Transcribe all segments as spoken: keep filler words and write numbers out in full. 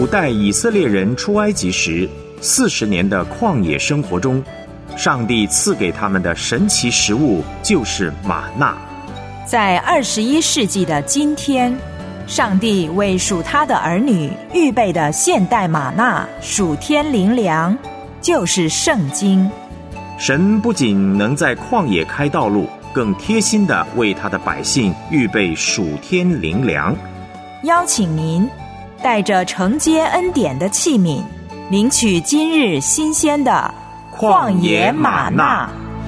古代以色列人出埃及时四十年的旷野生活中，上帝赐给他们的神奇食物就是玛纳。 在二十一世纪的今天，上帝为属他的儿女预备的现代玛纳属天灵粮，就是圣经。 神不仅能在旷野开道路，更贴心地为他的百姓预备属天灵粮。 邀请您带着承接恩典的器皿，领取今日新鲜的旷野玛纳。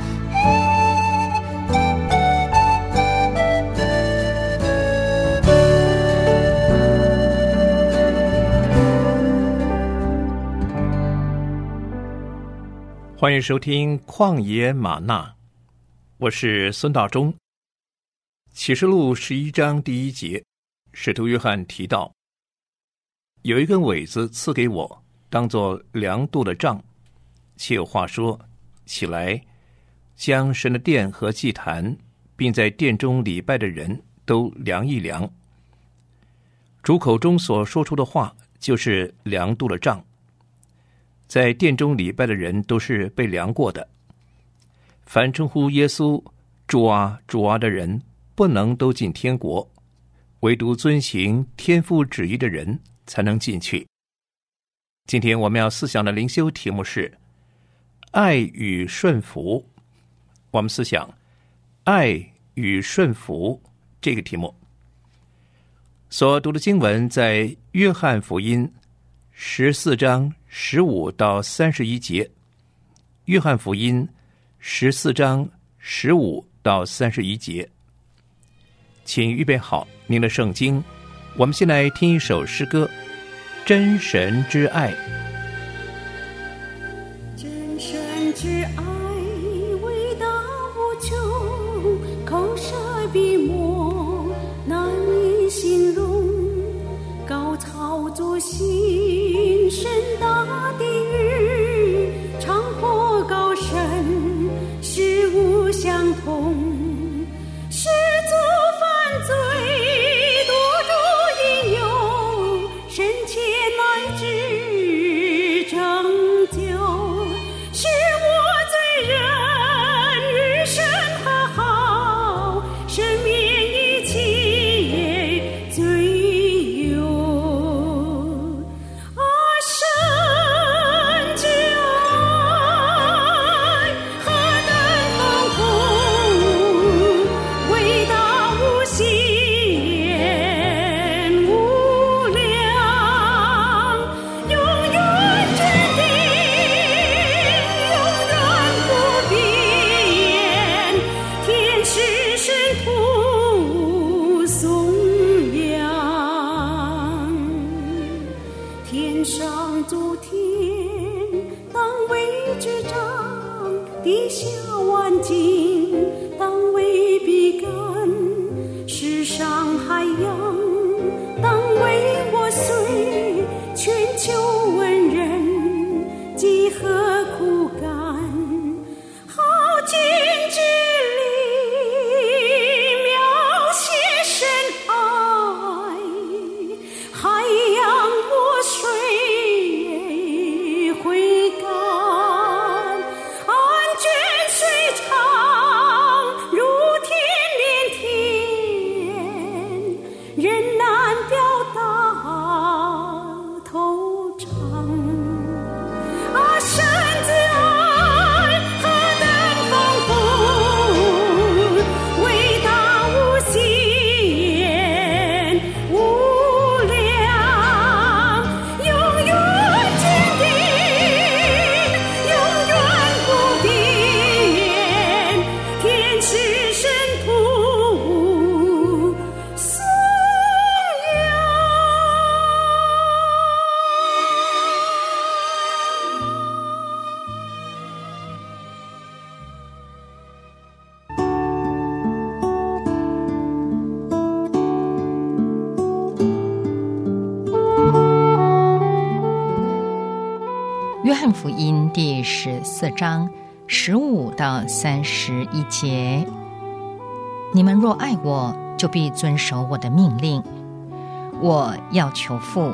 欢迎收听旷野玛纳，我是孙道忠。启示录十一章第一节，使徒约翰提到，有一根苇子赐给我，当作量度的杖，且有话说，起来，将神的殿和祭坛，并在殿中礼拜的人都量一量。主口中所说出的话，就是量度的杖。在殿中礼拜的人都是被量过的，凡称呼耶稣主啊主啊的人，不能都进天国，唯独遵行天父旨意的人才能进去。今天我们要思想的灵修题目是爱与顺服。我们思想爱与顺服这个题目。所读的经文在约翰福音十四章十五到三十一节，约翰福音十四章十五到三十一节。请预备好您的圣经，我们先来听一首诗歌，真神之爱。 真神之爱伟大无穷，口舌笔墨难以形容，高操作心深大地狱，长阔高深事物相同，是作犯罪多助引诱，深切乃至拯救，是我罪人与神和好，赦免一切罪忧。啊，神之爱何等丰富，伟大无限无量，永远坚定，永远不变，天使神徒颂扬，天上诸天当为之长，地下万境当为笔杆，世上海洋当为我随，全球文人几何苦干，好尽之力描写神爱，海洋墨水挥干，安卷水长如天连天，人难表达透畅。啊，神之爱何等丰富，伟大无限无量，永远坚定，永远不变，天使神徒颂扬。 约翰福音第十四章十五到三十一节，你们若爱我，就必遵守我的命令。我要求父，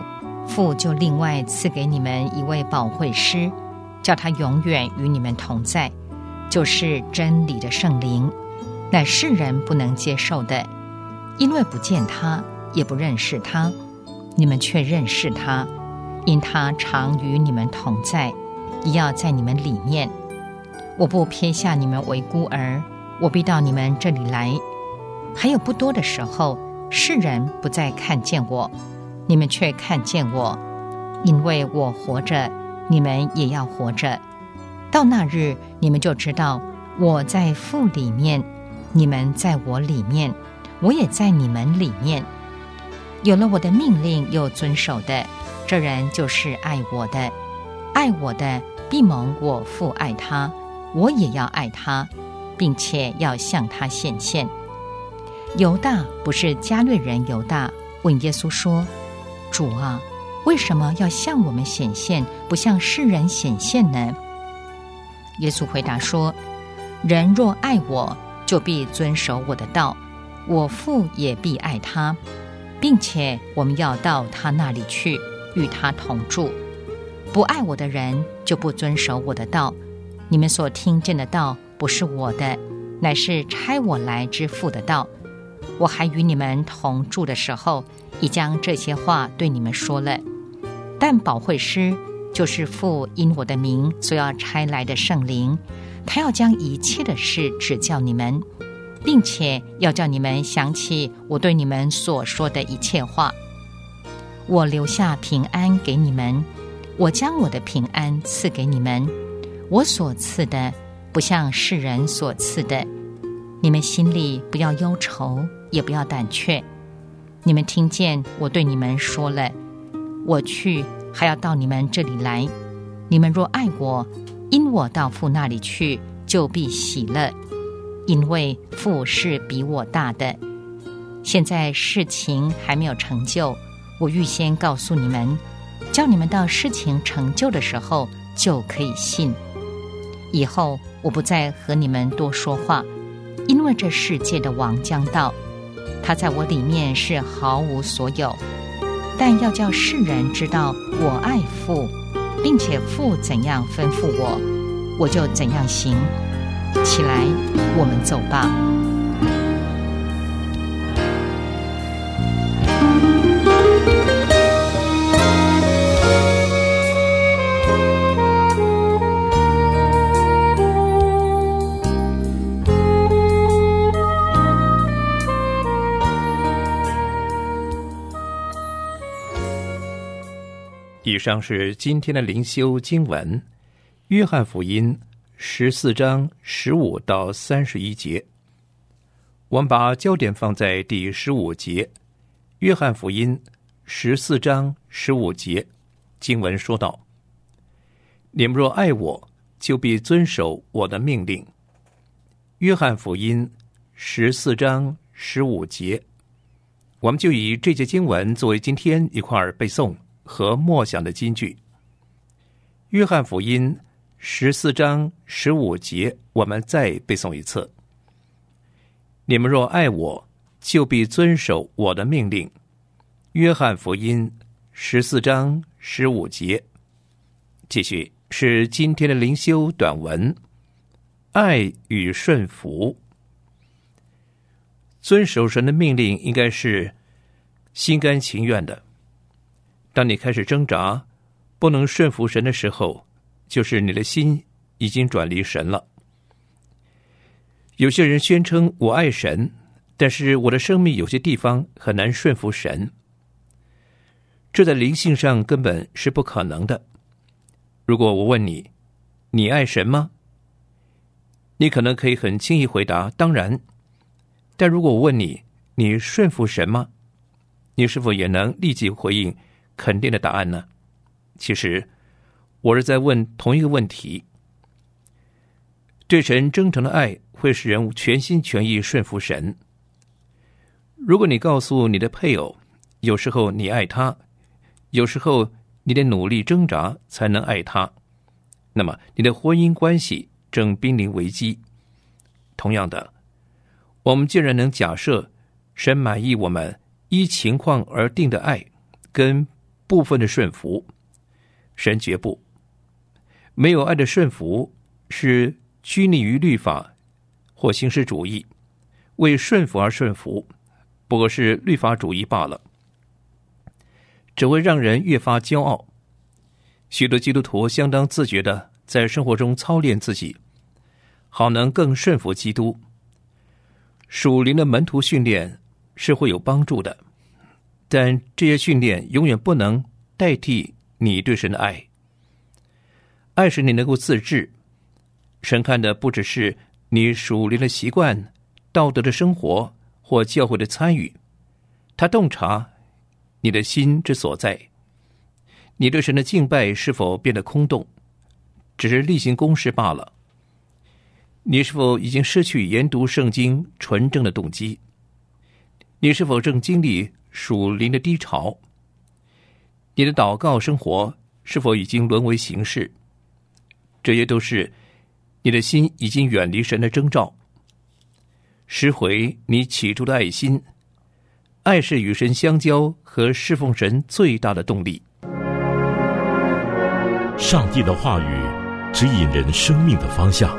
父就另外赐给你们一位保惠师，叫他永远与你们同在，就是真理的圣灵，乃世人不能接受的，因为不见他，也不认识他。你们却认识他，因他常与你们同在，也要在你们里面。我不撇下你们为孤儿，我必到你们这里来。还有不多的时候，世人不再看见我，你们却看见我，因为我活着，你们也要活着。到那日，你们就知道我在父里面，你们在我里面，我也在你们里面。有了我的命令又遵守的，这人就是爱我的。爱我的，必蒙我父爱他，我也要爱他，并且要向他显现。犹大，不是加略人犹大，问耶稣说：主啊，为什么要向我们显现，不向世人显现呢？耶稣回答说：人若爱我，就必遵守我的道，我父也必爱他，并且我们要到他那里去，与他同住。不爱我的人，就不遵守我的道。你们所听见的道，不是我的，乃是差我来之父的道。我还与你们同住的时候，已将这些话对你们说了。但保惠师，就是父因我的名所要差来的圣灵，他要将一切的事指教你们，并且要叫你们想起我对你们所说的一切话。我留下平安给你们，我将我的平安赐给你们，我所赐的不像世人所赐的。你们心里不要忧愁，也不要胆怯。你们听见我对你们说了，我去还要到你们这里来。你们若爱我，因我到父那里去，就必喜乐，因为父是比我大的。现在事情还没有成就，我预先告诉你们，叫你们到事情成就的时候就可以信。以后我不再和你们多说话，因为这世界的王将到，他在我里面是毫无所有，但要叫世人知道我爱父，并且父怎样吩咐我，我就怎样行。起来，我们走吧。 以上是今天的灵修经文，约翰福音十四章十五到三十一节。我们把焦点放在第十五节。约翰福音十四章十五节，经文说道：你们若爱我，就必遵守我的命令。约翰福音十四章十五节，我们就以这节经文作为今天一块儿背诵和默想的金句。约翰福音十四章十五节，我们再背诵一次：你们若爱我，就必遵守我的命令。约翰福音十四章十五节。继续是今天的灵修短文，爱与顺服。遵守神的命令应该是心甘情愿的。当你开始挣扎不能顺服神的时候，就是你的心已经转离神了。有些人宣称我爱神，但是我的生命有些地方很难顺服神，这在灵性上根本是不可能的。如果我问你，你爱神吗？你可能可以很轻易回答当然。但如果我问你，你顺服神吗？你是否也能立即回应肯定的答案呢？其实我是在问同一个问题。对神真诚的爱会使人全心全意顺服神。如果你告诉你的配偶，有时候你爱他，有时候你得努力挣扎才能爱他，那么你的婚姻关系正濒临危机。同样的，我们既然能假设神满意我们依情况而定的爱，跟部分的顺服，神绝不。没有爱的顺服是拘泥于律法或形式主义，为顺服而顺服，不过是律法主义罢了，只会让人越发骄傲。许多基督徒相当自觉地在生活中操练自己，好能更顺服基督。属灵的门徒训练是会有帮助的，但这些训练永远不能代替你对神的爱。爱使你能够自治，神看的不只是你属灵的习惯、道德的生活或教会的参与，他洞察你的心之所在。你对神的敬拜是否变得空洞，只是例行公事罢了？你是否已经失去研读圣经纯正的动机？你是否正经历属灵的低潮？你的祷告生活是否已经沦为形式？这些都是你的心已经远离神的征兆。拾回你起初的爱心，爱是与神相交和侍奉神最大的动力。 上帝的话语指引人生命的方向，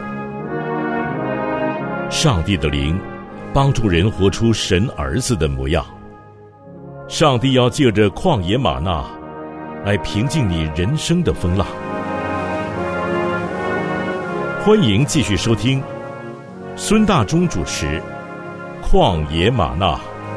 上帝的灵帮助人活出神儿子的模样。上帝要借着旷野吗哪来平静你人生的风浪。欢迎继续收听孙大中主持《旷野吗哪》。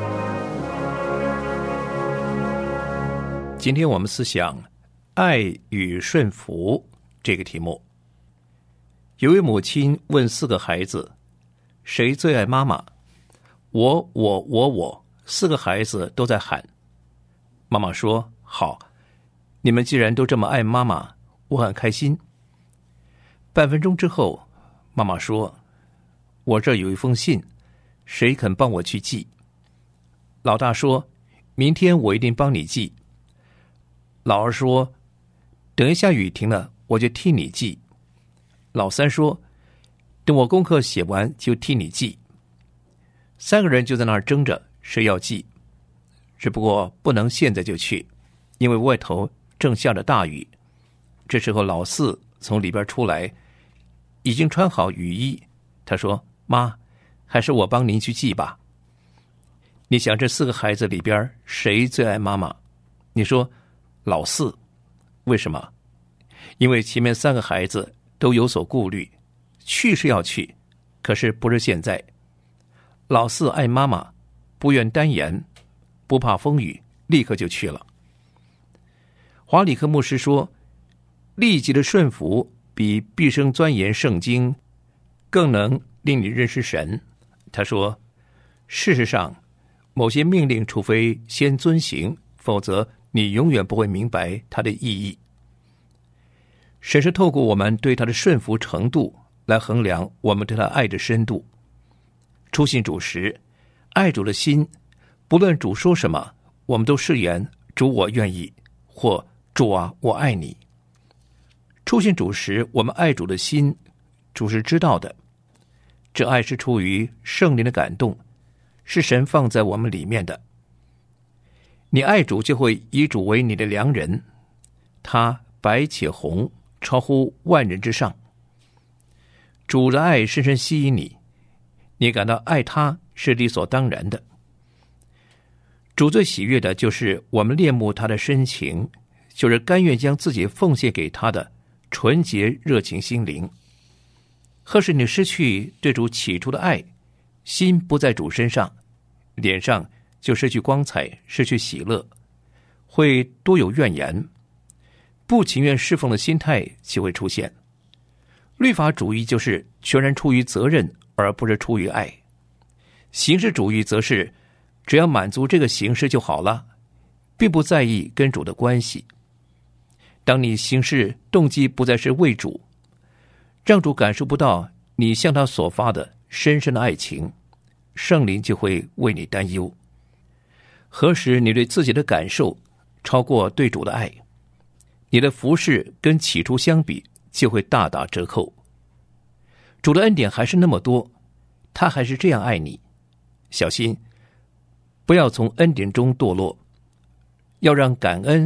今天我们思想爱与顺服这个题目。有位母亲问四个孩子，谁最爱妈妈？我我我我四个孩子都在喊。妈妈说，好，你们既然都这么爱妈妈，我很开心。半分钟之后，妈妈说，我这儿有一封信，谁肯帮我去寄？老大说，明天我一定帮你寄。老二说，等一下雨停了，我就替你寄。老三说，等我功课写完就替你寄。三个人就在那儿争着谁要寄，只不过不能现在就去，因为外头正下着大雨。这时候老四从里边出来，已经穿好雨衣，他说，妈，还是我帮您去寄吧。你想这四个孩子里边谁最爱妈妈？你说老四。为什么？因为前面三个孩子都有所顾虑，去是要去，可是不是现在。老四爱妈妈，不愿单言，不怕风雨，立刻就去了。华里克牧师说，立即的顺服比毕生钻研圣经更能令你认识神。他说，事实上某些命令除非先遵行，否则你永远不会明白它的意义。神是透过我们对他的顺服程度来衡量我们对他爱的深度。初信主时，爱主的心，不论主说什么，我们都誓言主我愿意，或主啊我爱你。初信主时，我们爱主的心，主是知道的。这爱是出于圣灵的感动，是神放在我们里面的。你爱主，就会以主为你的良人，他白且红，超乎万人之上。主的爱深深吸引你，你感到爱他是理所当然的。主最喜悦的就是我们恋慕他的深情，就是甘愿将自己奉献给他的纯洁热情心灵。何时你失去对主起初的爱，心不在主身上，脸上就失去光彩，失去喜乐，会多有怨言，不情愿侍奉的心态就会出现。律法主义就是全然出于责任，而不是出于爱。形式主义则是只要满足这个形式就好了，并不在意跟主的关系。当你行事动机不再是为主，让主感受不到你向他所发的深深的爱情，圣灵就会为你担忧。何时你对自己的感受超过对主的爱，你的服事跟起初相比就会大打折扣。主的恩典还是那么多，他还是这样爱你，小心不要从恩典中堕落，要让感恩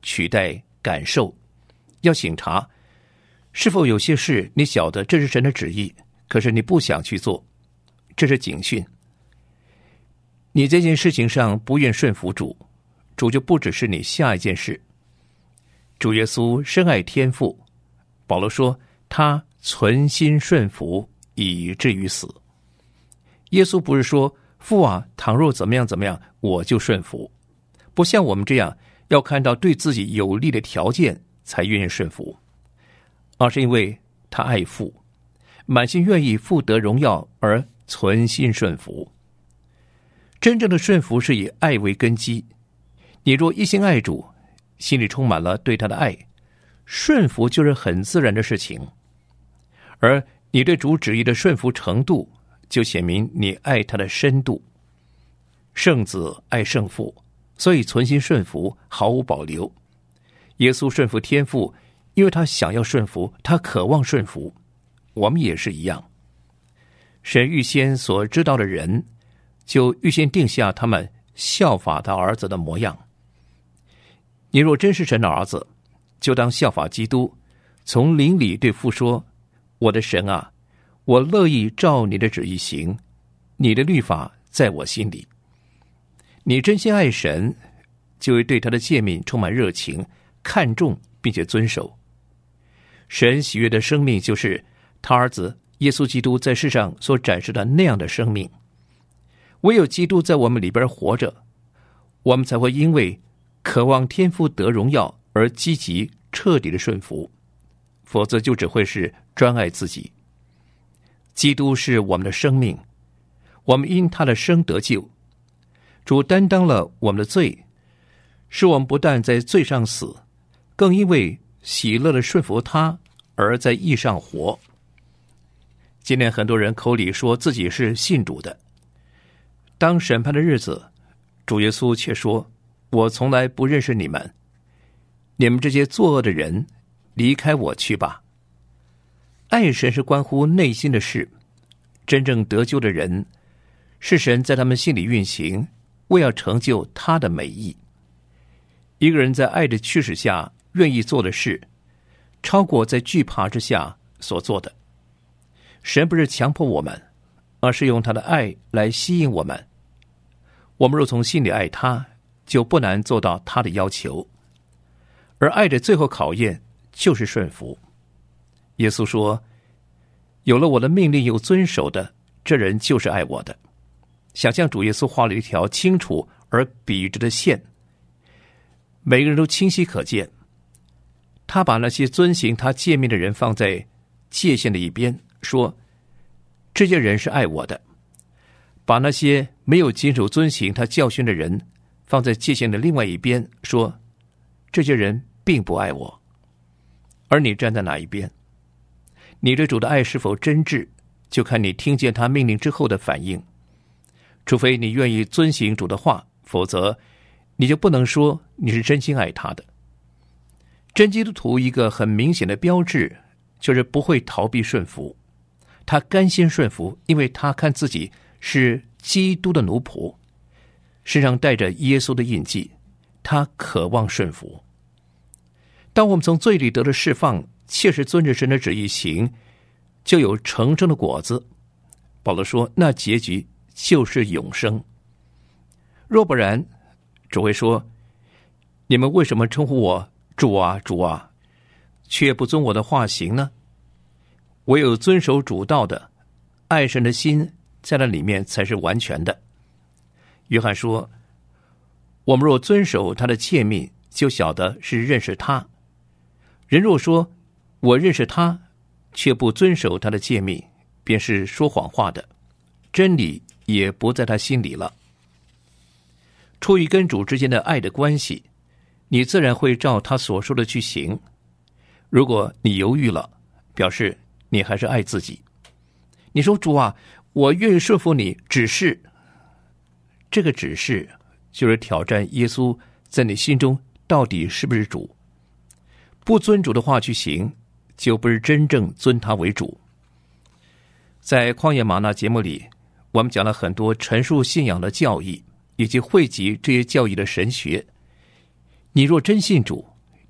取代感受，要省察是否有些事你晓得这是神的旨意，可是你不想去做，这是警讯。你这件事情上不愿顺服主，主就不只是你下一件事。主耶稣深爱天父，保罗说他存心顺服以至于死。耶稣不是说父啊，倘若怎么样怎么样我就顺服，不像我们这样要看到对自己有利的条件才愿意顺服，而是因为他爱父，满心愿意父得荣耀而存心顺服。真正的顺服是以爱为根基，你若一心爱主，心里充满了对他的爱，顺服就是很自然的事情。而你对主旨意的顺服程度，就显明你爱他的深度。圣子爱圣父，所以存心顺服，毫无保留。耶稣顺服天父，因为他想要顺服，他渴望顺服。我们也是一样。神预先所知道的人，就预先定下他们效法他儿子的模样。你若真是神的儿子，就当效法基督，从灵里对父说：我的神啊，我乐意照你的旨意行，你的律法在我心里。你真心爱神，就会对他的诫命充满热情，看重并且遵守。神喜悦的生命，就是他儿子耶稣基督在世上所展示的那样的生命。唯有基督在我们里边活着，我们才会因为渴望天父得荣耀而积极彻底的顺服，否则就只会是专爱自己。基督是我们的生命，我们因他的生得救。主担当了我们的罪，使我们不但在罪上死，更因为喜乐的顺服他而在义上活。今天很多人口里说自己是信主的，当审判的日子，主耶稣却说：我从来不认识你们，你们这些作恶的人，离开我去吧。爱神是关乎内心的事，真正得救的人，是神在他们心里运行，为要成就他的美意。一个人在爱的驱使下愿意做的事，超过在惧怕之下所做的。神不是强迫我们，而是用他的爱来吸引我们。我们若从心里爱他，就不难做到他的要求。而爱的最后考验就是顺服。耶稣说：有了我的命令又遵守的，这人就是爱我的。想象主耶稣画了一条清楚而笔直的线，每个人都清晰可见。他把那些遵行他诫命的人放在界限的一边，说这些人是爱我的；把那些没有谨守遵行他教训的人放在界限的另外一边，说这些人并不爱我。而你站在哪一边？你对主的爱是否真挚，就看你听见他命令之后的反应。除非你愿意遵行主的话，否则你就不能说你是真心爱他的。真基督徒一个很明显的标志，就是不会逃避顺服。他甘心顺服，因为他看自己是基督的奴仆，身上带着耶稣的印记，他渴望顺服。当我们从罪里得了释放，切实遵着神的旨意行，就有成生的果子。保罗说，那结局就是永生。若不然，主会说，你们为什么称呼我主啊主啊，却不遵我的话行呢？唯有遵守主道的，爱神的心在那里面才是完全的。约翰说，我们若遵守他的诫命，就晓得是认识他。人若说我认识他，却不遵守他的诫命，便是说谎话的，真理也不在他心里了。出于跟主之间的爱的关系，你自然会照他所说的去行。如果你犹豫了，表示你还是爱自己。你说，主啊，我愿意顺服你，只是这个指示就是挑战耶稣在你心中到底是不是主。不遵主的话去行，就不是真正尊他为主。在旷野吗哪节目里，我们讲了很多陈述信仰的教义，以及汇集这些教义的神学。你若真信主，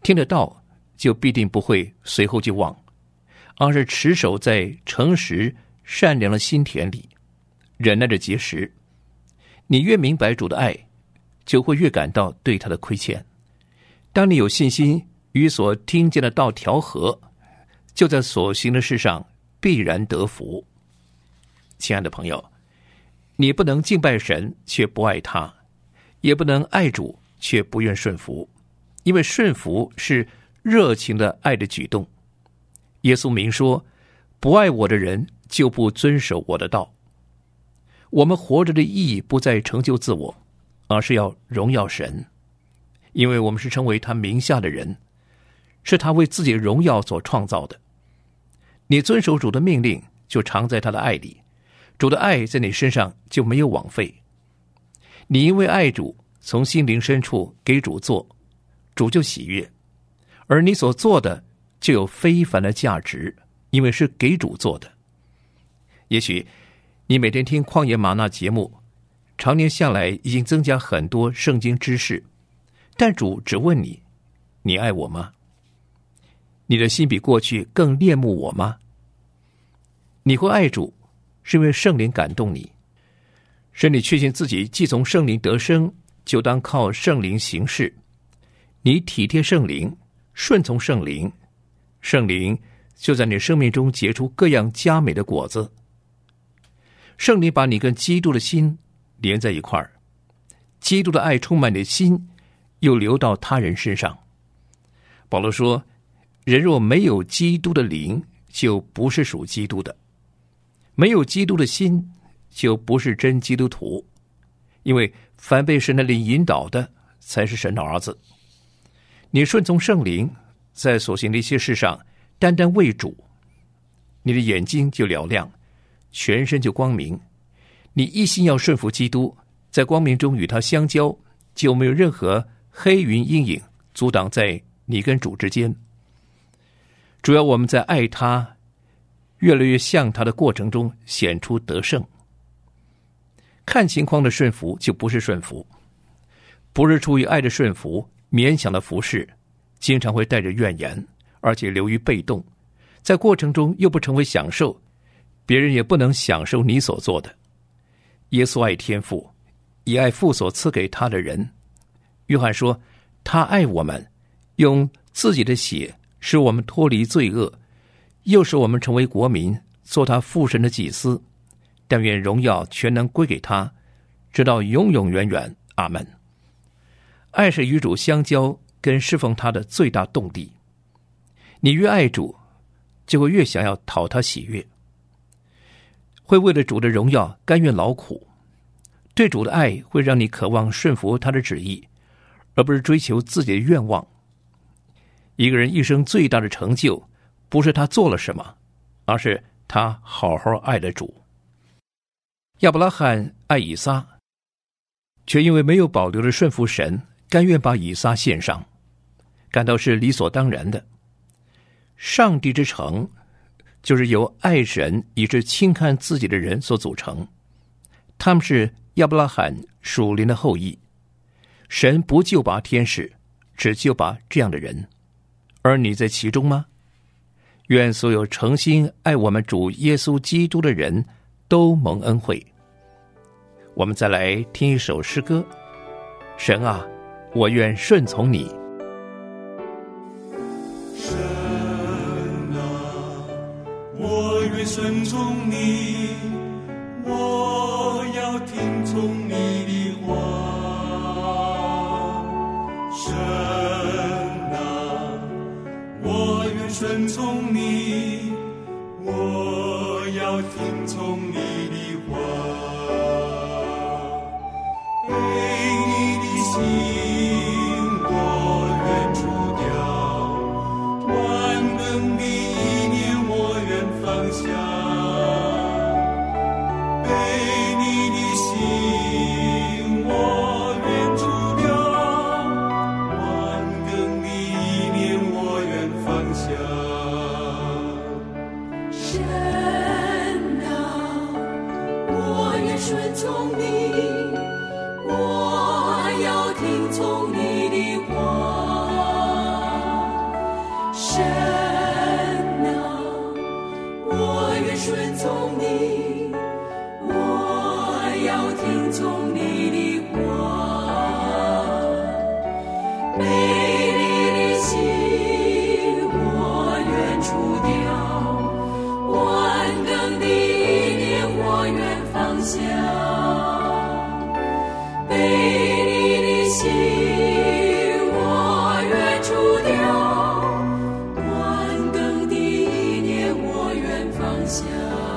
听得到就必定不会随后就忘，而是持守在诚实善良的心田里，忍耐着结实。你越明白主的爱，就会越感到对他的亏欠。当你有信心与所听见的道调和，就在所行的事上必然得福。亲爱的朋友，你不能敬拜神却不爱他，也不能爱主却不愿顺服，因为顺服是热情的爱的举动。耶稣明说，不爱我的人就不遵守我的道。我们活着的意义不在成就自我，而是要荣耀神，因为我们是成为他名下的人，是他为自己的荣耀所创造的。你遵守主的命令，就常在他的爱里，主的爱在你身上就没有枉费。你因为爱主，从心灵深处给主做，主就喜悦，而你所做的就有非凡的价值，因为是给主做的。也许你每天听旷野吗哪节目，常年下来已经增加很多圣经知识，但主只问你，你爱我吗？你的心比过去更恋慕我吗？你会爱主，是因为圣灵感动你，使你确信自己既从圣灵得生，就当靠圣灵行事。你体贴圣灵，顺从圣灵，圣灵就在你生命中结出各样佳美的果子。圣灵把你跟基督的心连在一块儿，基督的爱充满你的心，又流到他人身上。保罗说，人若没有基督的灵，就不是属基督的；没有基督的心，就不是真基督徒。因为凡被神的灵引导的，才是神的儿子。你顺从圣灵，在所行的一些事上单单为主，你的眼睛就嘹亮，全身就光明。你一心要顺服基督，在光明中与他相交，就没有任何黑云阴影阻挡在你跟主之间。主要我们在爱他越来越像他的过程中显出得胜。看情况的顺服就不是顺服，不是出于爱的顺服，勉强的服侍，经常会带着怨言，而且流于被动，在过程中又不成为享受，别人也不能享受你所做的。耶稣爱天父，也爱父所赐给他的人。约翰说，他爱我们，用自己的血使我们脱离罪恶，又使我们成为国民，做他父神的祭司。但愿荣耀全能归给他，直到永永远远。阿们。爱是与主相交跟侍奉他的最大动力。你越爱主，就会越想要讨他喜悦，会为了主的荣耀甘愿劳苦。对主的爱会让你渴望顺服他的旨意，而不是追求自己的愿望。一个人一生最大的成就，不是他做了什么，而是他好好爱了主。亚伯拉罕爱以撒，却因为没有保留的顺服神，甘愿把以撒献上，感到是理所当然的。上帝之城，就是由爱神以致轻看自己的人所组成，他们是亚伯拉罕属灵的后裔。神不救拔天使，只救拔这样的人，而你在其中吗？愿所有诚心爱我们主耶稣基督的人都蒙恩惠。我们再来听一首诗歌，神啊，我愿顺从你。 神啊，我愿顺从你，我要听从你的话。神啊，我愿顺从你，我要听从你的话。为你的心我愿除掉，万能的意念我愿放下。 要听从你的话。卑劣的心我愿除掉，顽梗的意念我愿放下。卑劣的心我愿除掉，顽梗的意念我愿放下。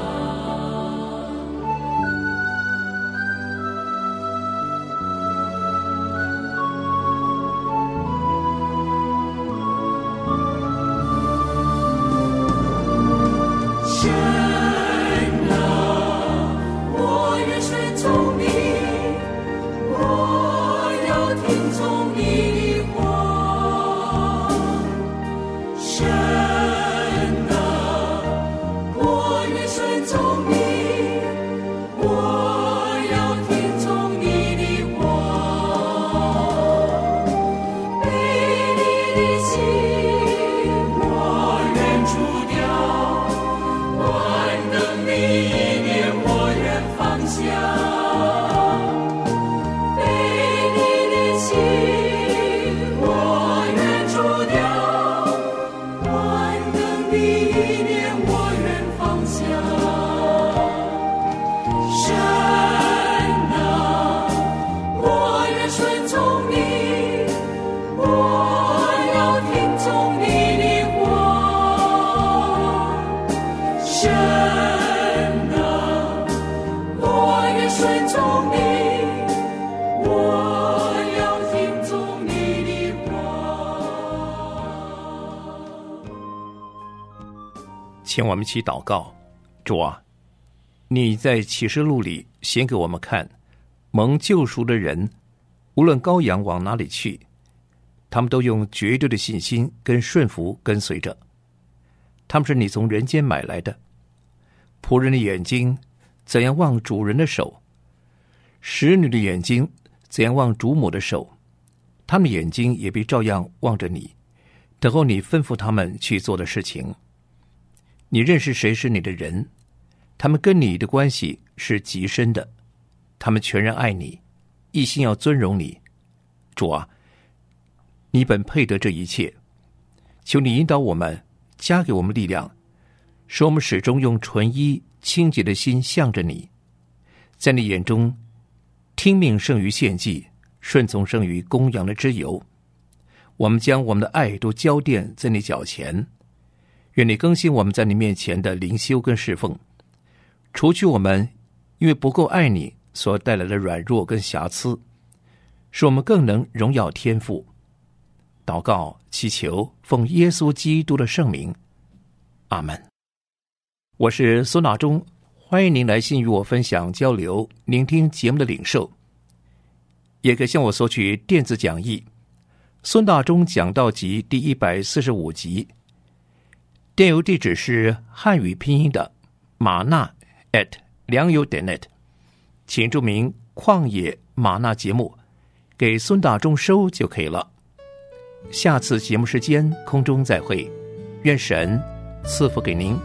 请我们一起祷告。主啊，你在启示录里显给我们看，蒙救赎的人无论羔羊往哪里去，他们都用绝对的信心跟顺服跟随着。他们是你从人间买来的。仆人的眼睛怎样望主人的手，使女的眼睛怎样望主母的手，他们的眼睛也必照样望着你，等候你吩咐他们去做的事情。你认识谁是你的人，他们跟你的关系是极深的，他们全然爱你，一心要尊荣你。主啊，你本配得这一切，求你引导我们，加给我们力量，使我们始终用纯一清洁的心向着你。在你眼中，听命胜于献祭，顺从胜于公羊的脂油。我们将我们的爱都交奠在你脚前，愿你更新我们在你面前的灵修跟侍奉，除去我们因为不够爱你所带来的软弱跟瑕疵，使我们更能荣耀天父。祷告祈求奉耶稣基督的圣名，阿们。我是孙大中，欢迎您来信与我分享交流，聆听节目的领受，也可以向我索取电子讲义孙大中讲道集第一百四十五集，电邮地址是汉语拼音的玛纳 at 良友点 net， 请注明旷野玛纳节目，给孙大中收就可以了。下次节目时间空中再会，愿神赐福给您。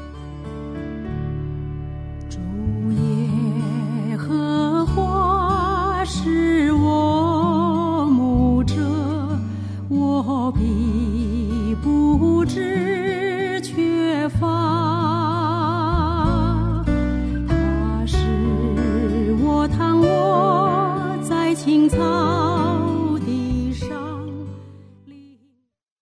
主耶和华是我牧者，我必不知